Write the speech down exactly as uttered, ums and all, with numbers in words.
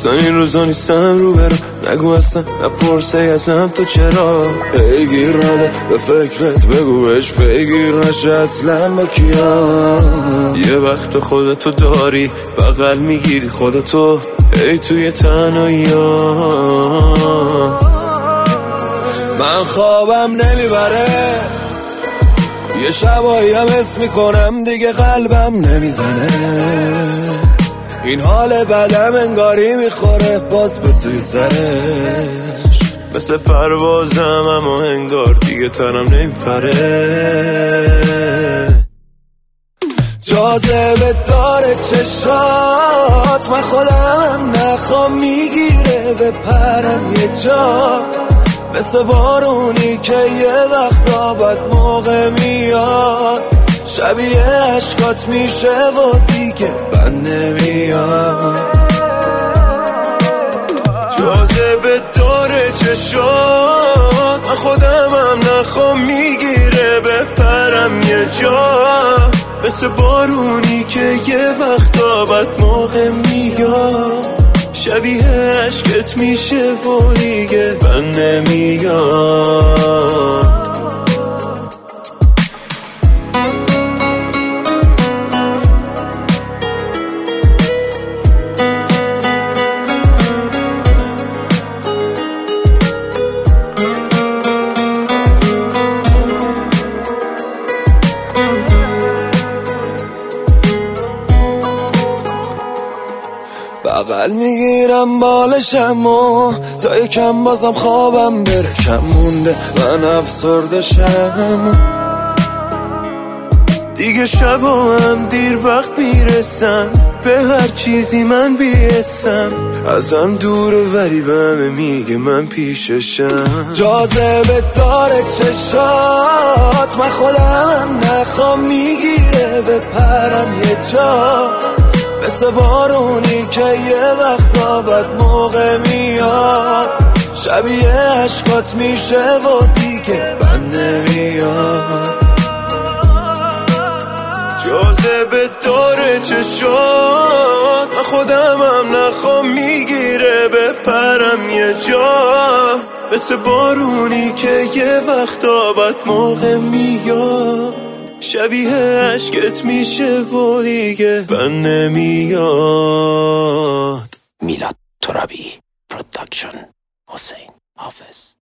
اصلا این روزا نیستم رو برم، نگو اصلا نپرسه ازم تو چرا پیگیر نده به فکرت، بگو بهش پیگیر نشه اصلا با کیام. یه وقت خودتو داری بغل میگیری خودتو ای توی تنهایی ها. من خوابم نمیبره، یه شبایی هم حس میکنم دیگه قلبم نمیزنه، این حال بدم انگاری میخوره باز به توی سرش، مثل پروازم اما انگار دیگه تنم نمیپره. جاذبه داره چشات، من خودم نخوام میگیره به پرم یه جا، مثل بارونی که یه وقتا بد موقع میاد، شبیه عشقات میشه و دیگه بند نمیاد. جاذبه داره چشات، من خودم هم نخوام میگیره به پرم یه جا، مثل بارونی که یه وقتا بد موقع میاد، شبیه عشقت میشه و دیگه بند نمیاد. بغل میگیرم بالشم و تا یکم بازم خوابم بره کم مونده، من افسردشم دیگه، شبا هم دیر وقت میرسم به هر چیزی من بیستم، ازم دوره ولی به همه میگه من پیششم. جاذبه داره چشات، من خودم نخوام میگیره به پرم یه جا، مثل بارونی که یه وقتا بد موقع میاد، شبیه عشقات میشه و دیگه بند نمیاد. جاذبه داره چشات، من خودم هم نخوام میگیره به پرم یه جا، مثل بارونی که یه وقتا بد موقع میاد، شبیه عشقت میشه و دیگه بند نمیاد. میلاد ترابی پروداکشن، حسین حافظ.